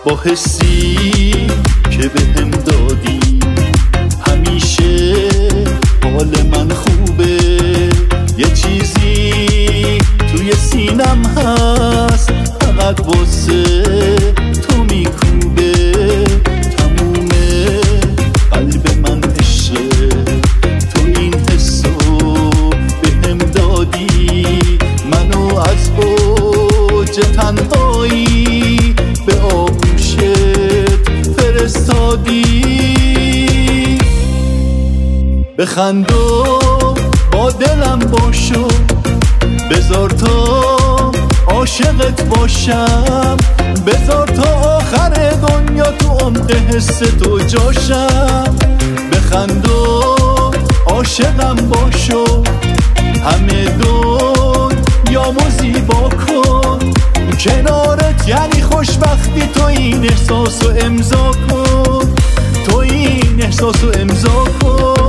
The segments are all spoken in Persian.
با حسی که بهم دادی همیشه حال من خوبه. یه چیزی توی سینم هست فقط واسه تو میکوبه. تموم قلب من عشقه، تو این حسو بهم دادی. منو از اوج تنهایی به آغوشت فرستادی. بخندو با دلم باشو، بذار تا عاشقت باشم. بذار تا آخر دنیا تو عمق حس تو جاشم. بخندو عاشقم باشو، همه دنیامو زیبا کن. کنارت یعنی خوشبختی، تو این احساسو امضا کن. تو این احساسو امضا کن.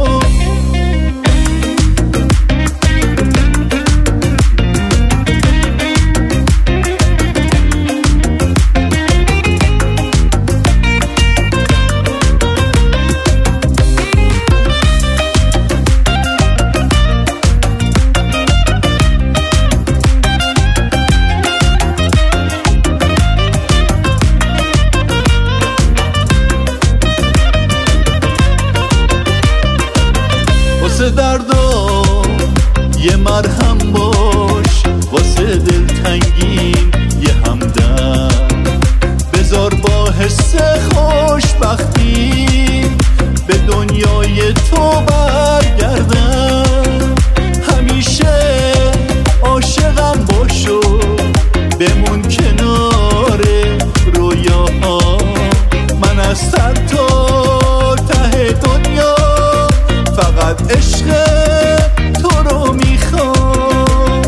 واسه دردام یه مرهم باش، واسه دلتنگیم یه همدم. بذار با حس خوشبختی به دنیای تو برگردم. همیشه عاشقم باشو، بمون کنار رویاها. من از سر تا ته دنیا فقط عشق تو رو میخوام.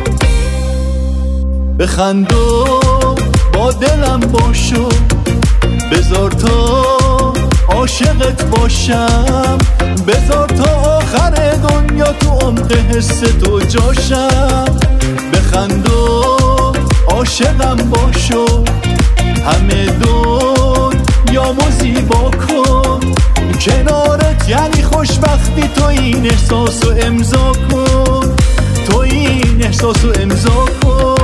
بخندو با دلم باشو، بذار تا عاشقت باشم. بذار تا آخر دنیا تو عمق حس تو جاشم. بخندو عاشقم باشو، همه دنیامو زیبا کن. کنارت یعنی خوشبختی، تو این احساسو امضا کن. تو این احساسو امضا کن.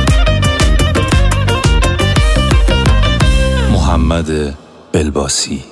محمد بلباسی.